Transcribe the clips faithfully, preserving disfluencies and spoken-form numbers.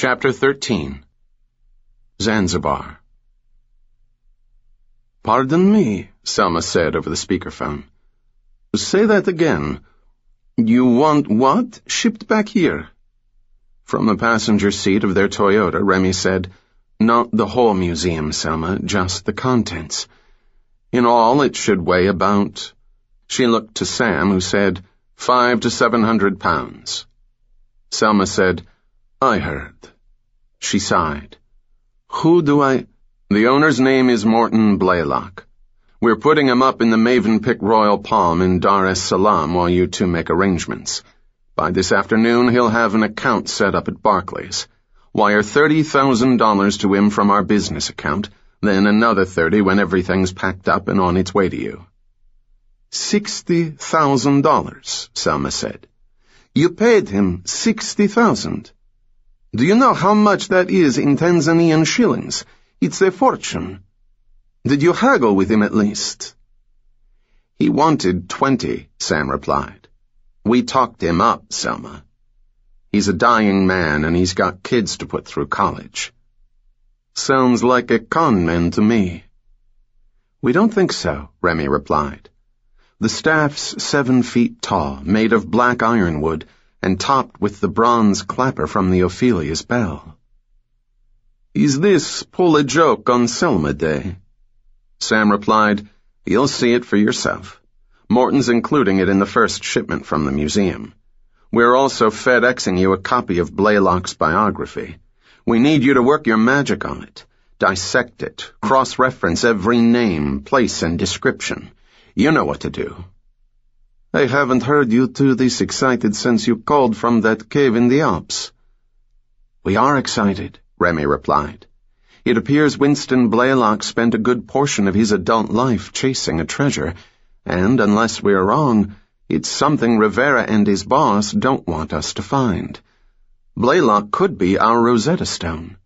Chapter thirteen. Zanzibar. "Pardon me," Selma said over the speakerphone. "Say that again. You want what shipped back here?" From the passenger seat of their Toyota, Remy said, "Not the whole museum, Selma, just the contents. In all, it should weigh about..." She looked to Sam, who said, five to seven hundred pounds. Selma said, "I heard." She sighed. "Who do I—" "The owner's name is Morton Blaylock. We're putting him up in the Mavenpick Royal Palm in Dar es Salaam while you two make arrangements. By this afternoon, he'll have an account set up at Barclays. Wire thirty thousand dollars to him from our business account, then another thirty when everything's packed up and on its way to you." Sixty thousand dollars, Selma said. "You paid him sixty thousand. Do you know how much that is in Tanzanian shillings? It's a fortune. Did you haggle with him at least?" "He wanted twenty," Sam replied. "We talked him up, Selma. He's a dying man and he's got kids to put through college." "Sounds like a con man to me." "We don't think so," Remy replied. "The staff's seven feet tall, made of black ironwood, and topped with the bronze clapper from the Ophelia's bell." "Is this pull a joke on Selma Day?" Sam replied, "You'll see it for yourself. Morton's including it in the first shipment from the museum. We're also FedExing you a copy of Blaylock's biography. We need you to work your magic on it. Dissect it, cross-reference every name, place, and description. You know what to do." "I haven't heard you two this excited since you called from that cave in the Alps." "We are excited," Remy replied. "It appears Winston Blaylock spent a good portion of his adult life chasing a treasure, and unless we're wrong, it's something Rivera and his boss don't want us to find. Blaylock could be our Rosetta Stone."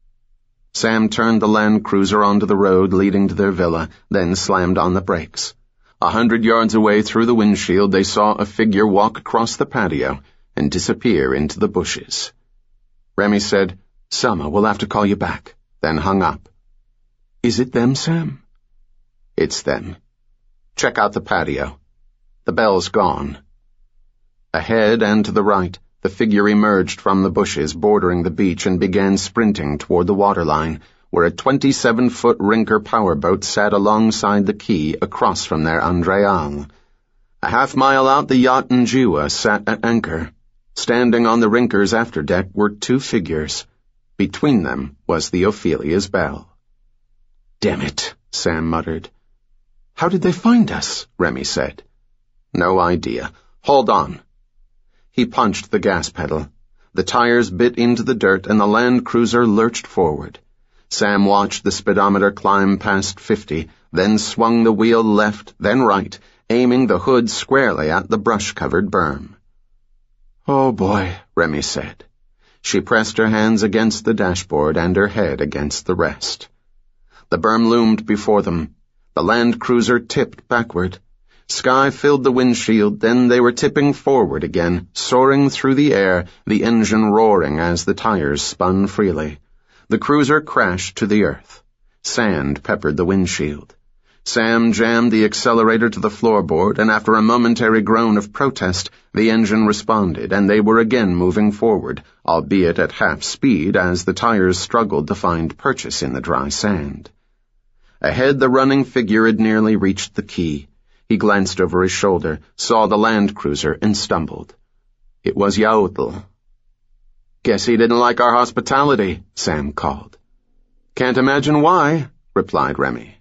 Sam turned the Land Cruiser onto the road leading to their villa, then slammed on the brakes. A hundred yards away through the windshield, they saw a figure walk across the patio and disappear into the bushes. Remy said, "Selma, we'll have to call you back," then hung up. "Is it them, Sam?" "It's them. Check out the patio. The bell's gone." Ahead and to the right, the figure emerged from the bushes bordering the beach and began sprinting toward the waterline, where a twenty-seven-foot Rinker powerboat sat alongside the quay across from their Andreal. A half mile out, the yacht Njiwa sat at anchor. Standing on the Rinker's afterdeck were two figures. Between them was the Ophelia's bell. "Damn it," Sam muttered. "How did they find us?" Remy said. "No idea. Hold on." He punched the gas pedal. The tires bit into the dirt and the Land Cruiser lurched forward. Sam watched the speedometer climb past fifty, then swung the wheel left, then right, aiming the hood squarely at the brush-covered berm. "Oh boy," Remy said. She pressed her hands against the dashboard and her head against the rest. The berm loomed before them. The Land Cruiser tipped backward. Sky filled the windshield, then they were tipping forward again, soaring through the air, the engine roaring as the tires spun freely. The cruiser crashed to the earth. Sand peppered the windshield. Sam jammed the accelerator to the floorboard, and after a momentary groan of protest, the engine responded, and they were again moving forward, albeit at half speed as the tires struggled to find purchase in the dry sand. Ahead, the running figure had nearly reached the quay. He glanced over his shoulder, saw the Land Cruiser, and stumbled. It was Yaotl. "Guess he didn't like our hospitality," Sam called. "Can't imagine why," replied Remy.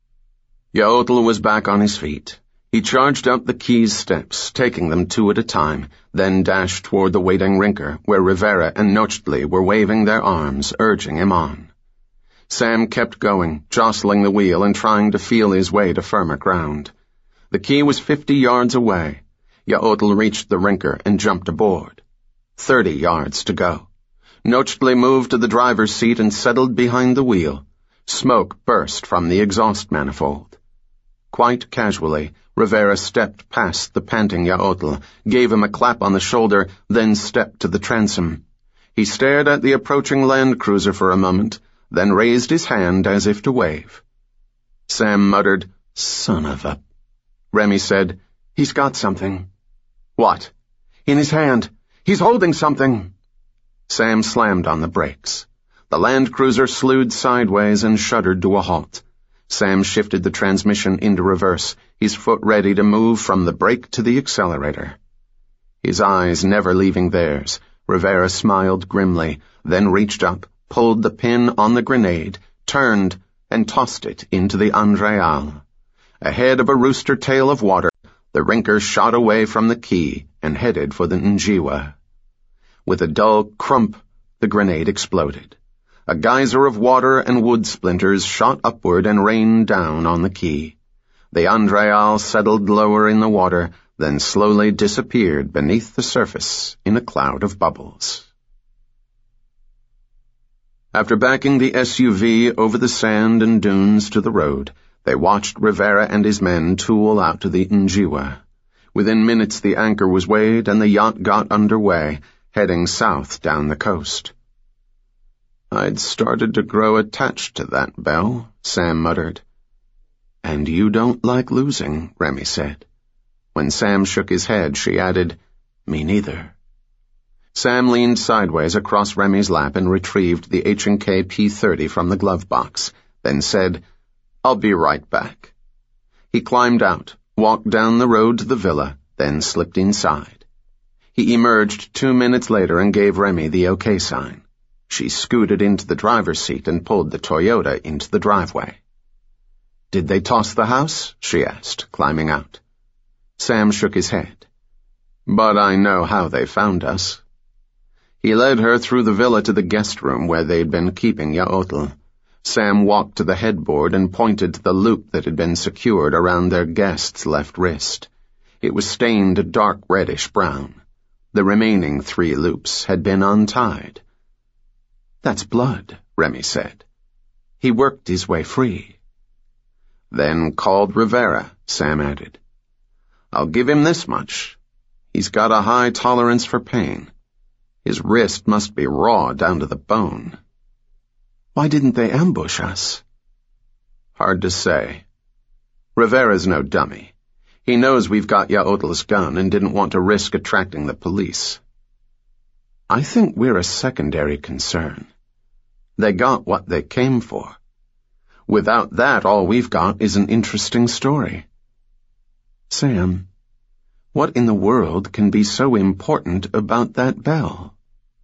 Yaotl was back on his feet. He charged up the quay's steps, taking them two at a time, then dashed toward the waiting Rinker, where Rivera and Nochtli were waving their arms, urging him on. Sam kept going, jostling the wheel and trying to feel his way to firmer ground. The quay was fifty yards away. Yaotl reached the Rinker and jumped aboard. Thirty yards to go. Nochtli moved to the driver's seat and settled behind the wheel. Smoke burst from the exhaust manifold. Quite casually, Rivera stepped past the panting Yaotl, gave him a clap on the shoulder, then stepped to the transom. He stared at the approaching land cruiser for a moment, then raised his hand as if to wave. Sam muttered, "Son of a..." Remy said, "He's got something." "What?" "In his hand. He's holding something." Sam slammed on the brakes. The land cruiser slewed sideways and shuddered to a halt. Sam shifted the transmission into reverse, his foot ready to move from the brake to the accelerator. His eyes never leaving theirs, Rivera smiled grimly, then reached up, pulled the pin on the grenade, turned, and tossed it into the Andreal. Ahead of a rooster tail of water, the Rinker shot away from the quay and headed for the Njiwa. With a dull crump, the grenade exploded. A geyser of water and wood splinters shot upward and rained down on the quay. The Andreal settled lower in the water, then slowly disappeared beneath the surface in a cloud of bubbles. After backing the S U V over the sand and dunes to the road, they watched Rivera and his men tool out to the Njiwa. Within minutes the anchor was weighed and the yacht got underway, heading south down the coast. "I'd started to grow attached to that bell," Sam muttered. "And you don't like losing," Remy said. When Sam shook his head, she added, "Me neither." Sam leaned sideways across Remy's lap and retrieved the H and K P thirty from the glove box, then said, "I'll be right back." He climbed out, walked down the road to the villa, then slipped inside. He emerged two minutes later and gave Remy the OK sign. She scooted into the driver's seat and pulled the Toyota into the driveway. "Did they toss the house?" she asked, climbing out. Sam shook his head. "But I know how they found us." He led her through the villa to the guest room where they'd been keeping Yaotl. Sam walked to the headboard and pointed to the loop that had been secured around their guest's left wrist. It was stained a dark reddish-brown. The remaining three loops had been untied. "That's blood," Remy said. "He worked his way free." "Then called Rivera," Sam added. "I'll give him this much. He's got a high tolerance for pain. His wrist must be raw down to the bone." "Why didn't they ambush us?" "Hard to say. Rivera's no dummy. He knows we've got Yaotl's gun and didn't want to risk attracting the police." "I think we're a secondary concern. They got what they came for. Without that, all we've got is an interesting story." "Sam, what in the world can be so important about that bell?"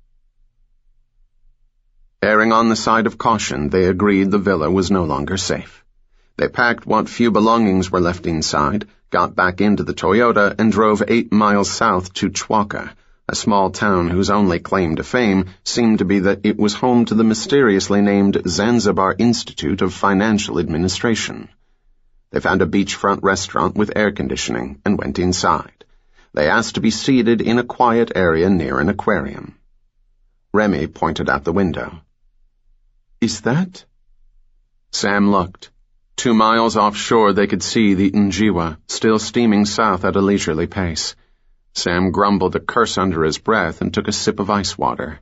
Erring on the side of caution, they agreed the villa was no longer safe. They packed what few belongings were left inside, got back into the Toyota, and drove eight miles south to Chwaka, a small town whose only claim to fame seemed to be that it was home to the mysteriously named Zanzibar Institute of Financial Administration. They found a beachfront restaurant with air conditioning and went inside. They asked to be seated in a quiet area near an aquarium. Remy pointed out the window. "Is that?" Sam looked. Two miles offshore they could see the Njiwa, still steaming south at a leisurely pace. Sam grumbled a curse under his breath and took a sip of ice water.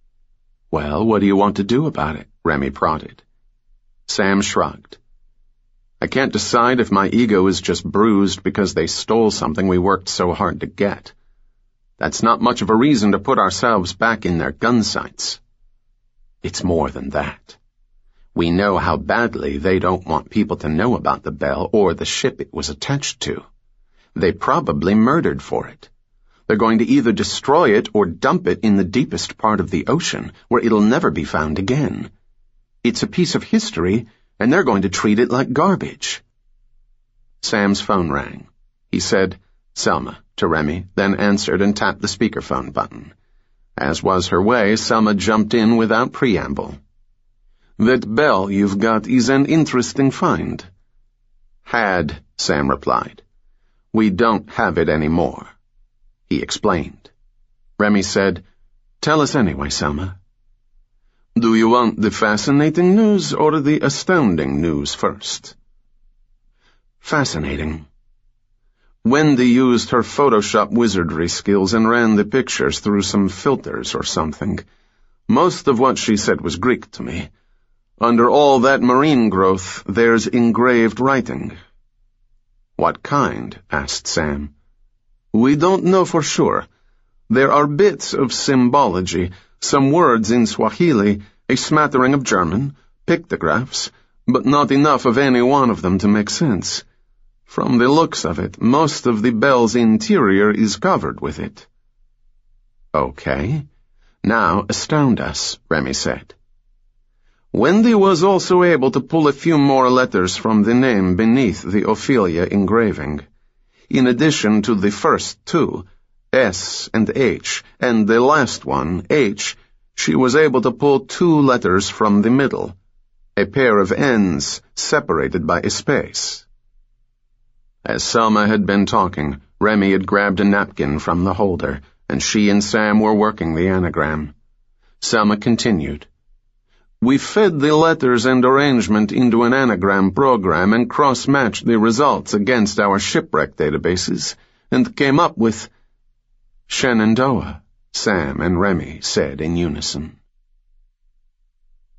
"Well, what do you want to do about it?" Remy prodded. Sam shrugged. "I can't decide if my ego is just bruised because they stole something we worked so hard to get. That's not much of a reason to put ourselves back in their gun sights. It's more than that. We know how badly they don't want people to know about the bell or the ship it was attached to. They probably murdered for it. They're going to either destroy it or dump it in the deepest part of the ocean, where it'll never be found again. It's a piece of history, and they're going to treat it like garbage." Sam's phone rang. He said, "Selma," to Remy, then answered and tapped the speakerphone button. As was her way, Selma jumped in without preamble. "That bell you've got is an interesting find." "Had," Sam replied. "We don't have it anymore." He explained. Remy said, "Tell us anyway, Selma." "Do you want the fascinating news or the astounding news first?" "Fascinating." Wendy used her Photoshop wizardry skills and ran the pictures through some filters or something. Most of what she said was Greek to me. Under all that marine growth, there's engraved writing. What kind? Asked Sam. We don't know for sure. There are bits of symbology, some words in Swahili, a smattering of German, pictographs, but not enough of any one of them to make sense. From the looks of it, most of the bell's interior is covered with it. Okay. Now astound us, Remy said. Wendy was also able to pull a few more letters from the name beneath the Ophelia engraving. In addition to the first two, S and H, and the last one, H, she was able to pull two letters from the middle, a pair of N's separated by a space. As Selma had been talking, Remy had grabbed a napkin from the holder, and she and Sam were working the anagram. Selma continued. We fed the letters and arrangement into an anagram program and cross-matched the results against our shipwreck databases, and came up with Shenandoah, Sam and Remy said in unison.